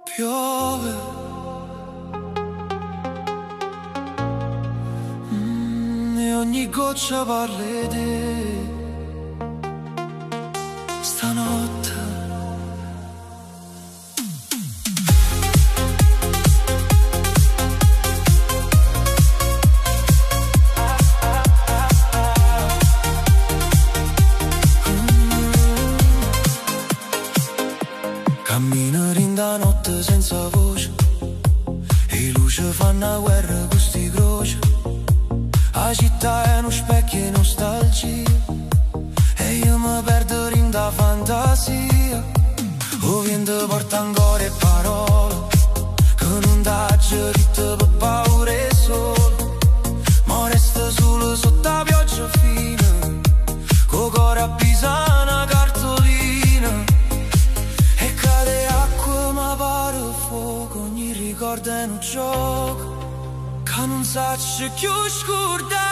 Piove, e ogni goccia parla di te. Stanotte cammino in da notte senza voce, e i luci fanno guerra con sti croce. La città è uno specchio e nostalgia, e io mi perdo in da fantasia. O vento porta ancora e parole, che non dà diritto per paura e solo. Ma resta solo sotto la pioggia fina, con cuore a pisare una cartolina. E cade acqua ma pare fuoco, ogni ricordo è un gioco che non saccio più scordare.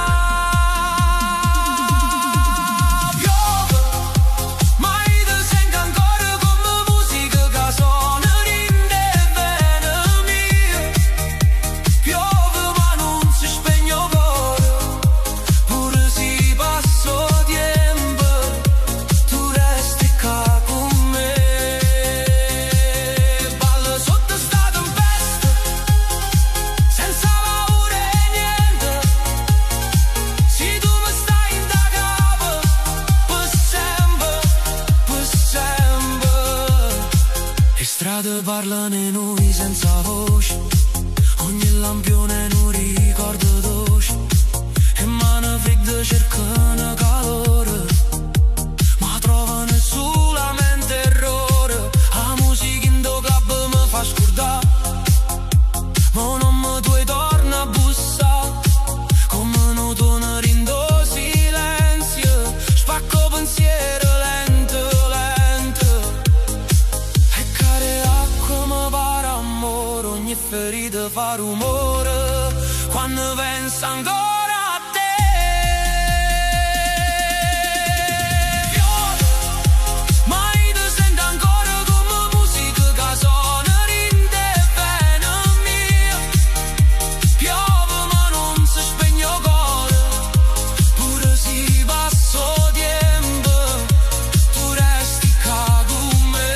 Piove, ma io ti sento ancora come musica che suona in te vene mia. Piove ma non si spegne il cuore, pure se passa tempo, tu resti qua con me. Ballo sotto sta tempesta, senza paura e niente. Se tu mi stai in da capo, per sempre, per sempre. Le strade parlano e noi senza voce, ogni lampione è un ricordo dolce. E mano fredda cercano calore, ma trovano solamente errore. La musica in do club mi fa scordare, ma non mi tuoi torna a bussare. Come non torna rindo silenzio, spacco pensiero lento, lento. E cade acqua mi pare amore, ogni ferita fa rumore quando pensa ancora a te. Piove, ma io ti sento ancora come musica che suona in te vene mia. Piove ma non si spegne il cuore, pure se passa tempo, tu resti qua con me.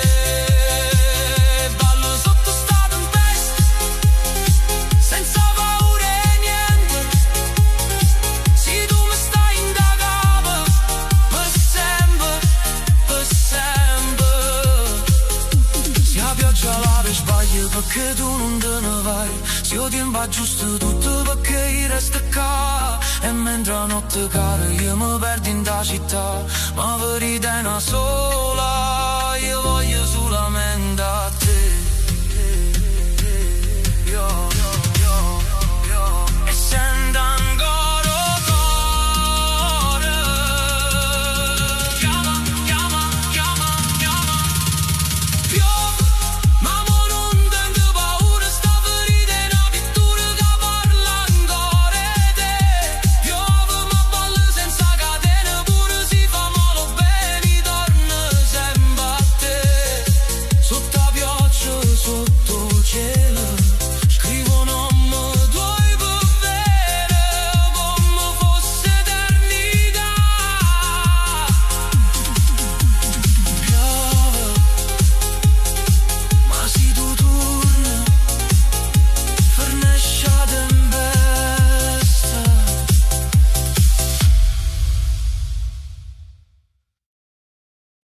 Ballo sotto sta tempesta, senza paura e niente. Se tu mi stai in da capo, per sempre, per sempre. Se la pioggia lava e sbagli perché tu non te ne vai, se io tempo aggiusto tutto perché io resto qua. E mentre la notte cade io mi perdo in da città, ma verità è una sola.